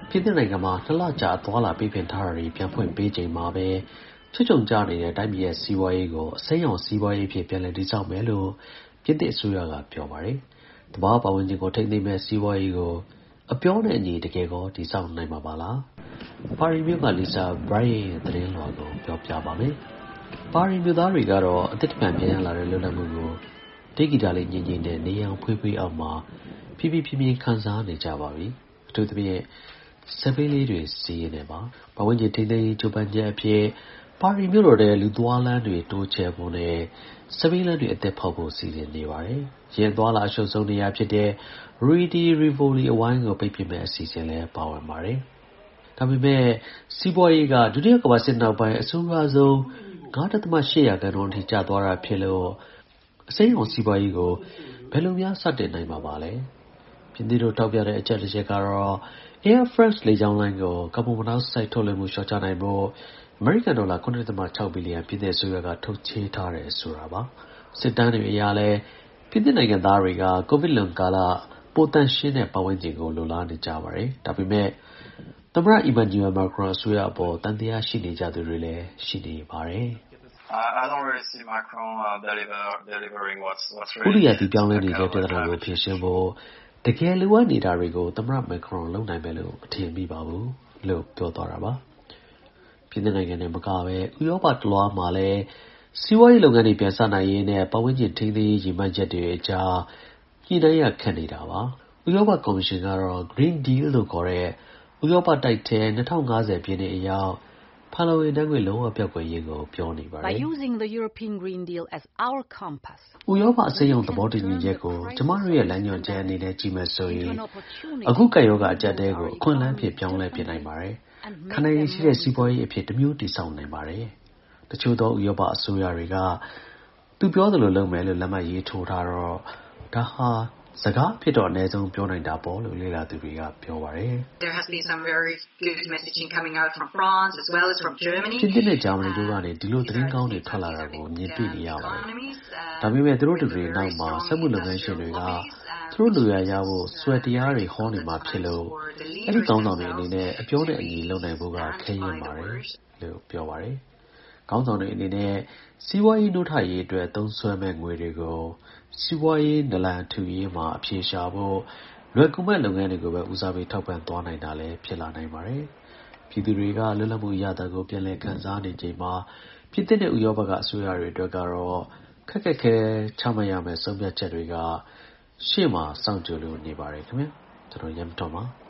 ပြည်သူ့နိုင်ငံမှာ2 လကြာသွားလာပေးပင်ထားတာတွေပြန်ဖွင့်ပေးချိန်မှာပဲချွတ်ချုံကျနေတဲ့တိုင်းပြည်ရဲ့စီးပွားရေးကိုအစိမ်းရောင်စီးပွားရေးဖြစ်ပြန်လည်တည်ဆောက်မယ်လို့ပြင်သစ်အစိုးရကပြောပါတယ်။တဘာပတ်ဝန်းကျင်ကိုထိန်းသိမ်းမဲ့စီးပွားရေးကိုအပြောနဲ့အညီတကယ်ကိုတည်ဆောက်နိုင်မှာပါလား။ပါရီမြို့ကLisa Bryantရဲ့သတင်းလွှာကိုပြောပြပါမယ်။ပါရီမြို့သားတွေကတော့အသစ်တပံပြန်ရလာတဲ့လွတ်လပ်မှုကိုဒေဂီတာလေးငြိမ်ငြိမ်နဲ့နေအောင်ဖွေးဖွေးအောက်မှာဖြည်းဖြည်းဖြည်းဖြည်းခံစားနေကြပါပြီ။အထူးသဖြင့်စက်ပေးလေးတွေစီးရင်နေပါပတ်ဝန်းကျင်ထိန်းသိမ်းရေးကြိုးပမ်းချက်အဖြစ်ပါရီမြို့တော်တဲ့လူသွားလမ်းတွေတိုးချဲ့ဖို့နဲ့စက်ပေးလမ်းတွေအသက်ဖောက်ဖို့စီစဉ်နေပါတယ်။ရင်သွားလာအရှုပ်ဆုံးနေရာဖြစ်တဲ့ Rue de Rivoli အဝိုင်းကိုပိတ်ပစ်မဲ့အစီအစဉ်လည်းပါဝင်ပါတယ်။ဒါပေမဲ့စီးပွားရေးကဒုတိယကမ္ဘာစစ်နောက်ပိုင်းအဆိုးရွားဆုံး 9.8% အထိကျသွားတာဖြစ်လို့အစိမ်းရောင်စီးပွားရေးကိုဘယ်လိုများစတင်နိုင်မှာပါလဲ။ပြင်သစ်တို့ထောက်ပြတဲ့အချက်တစ်ချက်ကတော့Air France လေကြောင်းလိုင်းကိုကာဗွန်မိုနောက်ဆိုက်ထုတ်လွှင့်မှုလျှော့ချနိုင်ဖို့အမေရိကန်ဒေါ်လာ 9.6 ဘီလီယံပြင်သစ်အစိုးရကထုတ်ချေးထားတယ်ဆိုတာပါ။စစ်တမ်းတွေအရလဲပြင်သစ်နိုင်ငံသားတွေကကိုဗစ်လွန်ကာလပိုတန့်ရှင်းတဲ့ပတ်ဝန်းကျင်ကိုလိုလားနေကြပါတယ်။ဒါပေမဲ့သမ္မတEmmanuel Macron အစိုးရအပေါ်တန်တရားရှိနေကြသူတွေလည်းရှိနေပါတယ် I don't really see Macron delivering what's ဥပဒေတည်ပြောင်းလဲနေတဲ့ပြဿနာကိုဖြေရှင်းဖို့တကယ်လိုအပ်နေတာတွေကိုသမ္မတမက်ခရွန်လုပ်နိုင်မယ်လို့မထင်မိပါဘူးလို့ပြောသွားတာပါပြင်သစ်နိုင်ငံနဲ့မကပဲဥရောပတလွှားမှာလည်းစီးပွားရေးလုပ်ငန်းတွေပြန်စနိုင်ရေးနဲ့ပတ်ဝန်းကျင်ထိန်းသိမ်းရေးရည်မှန်းချက်တွေအကြားညှိနှိုင်းရခက်နေတာပါဥရောပကော်မရှင်ကတော့ Green Deal လို့ခေါ်တဲ့ဥရောပတိုက်ထဲ2050ပြည့်နှစ်အရောက်ဖန်လုံအိမ်ဓာတ်ငွေ့လုံးဝပျောက်ကွယ်ရေးကိုပြောနေပါတယ် By using the European Green Deal as our compass ဥရောပအစိမ်းရောင်သဘောတူညီချက်ကိုကျမတို့ရဲ့လမ်းညွှန်ချက်အနေနဲ့ကြည့်မယ်ဆိုရင်အခုကပ်ရောဂါအကျပ်တဲကိုအခွင့်အလမ်းဖြစ်ပြောင်းလဲပြနိုင်ပါတယ်ခန္ဓာရည်ရှိတဲ့စီးပွားရေးအဖြစ်တစ်မျိုးတည်ဆောက်နိုင်ပါတယ်တချို့သောဥရောပအစိုးရတွေကသူပြောသလိုလုပ်မယ်လို့လက်မှတ်ရေးထိုးထားတော့ဒါဟာစကားဖြစ်တော့အနည်းဆုံးပြောနိုင်တာပေါ့လို့လေ့လာသူတွေကပြောပါတယ် There has been some very good messaging coming out from France as well as from Germany ပြင်သစ်နဲ့ဂျာမနီတို့ကနေဒီလိုသတင်းကောင်းတွေထွက်လာတာကိုမြင်တွေ့နေရပါတယ်ဒါပေမဲ့သူတို့တွေနောက်မှာစက်မှုလုပ်ငန်းရှင်တွေကသူတို့လူရရဖို့ဆွဲတရားတွေဟောနေမှာဖြစ်လို့အဲ့ဒီကောင်းဆောင်တွေအနေနဲ့အပြောနဲ့အညီလုပ်နိုင်ဖို့ကခဲယဉ်ပါတယ်လို့ပြောပါတယ်ကောင်းဆောင်တွေအနေနဲ့စီးပွားရေးနှုတ်ထရေးအတွက်သုံးစွဲမဲ့ငွေတွေကိုစီးပွားရေးနလန်ထူရေးမှာအပြေရှာဖို့လွယ်ကူမဲ့လုပ်ငန်းတွေကိုပဲဦးစားပေးထောက်ပံ့သွားနိုင်တာလည်းဖြစ်လာနိုင်ပါတယ်ပြည်သူတွေကလွတ်လပ်မှုရတာကိုပြန်လည်ခံစားနေချိန်မှာပြည်သစ်နဲ့ဥရောပကအစိုးရတွေအတွက်ကတော့ခက်ခက်ခဲချမှတ်ရမယ့်ဆုံးဖြတ်ချက်တွေကရှေ့မှာစောင့်ကြိုလို့နေပါတယ်ခင်ဗျာကျွန်တော်ရမ်းတော်ပါ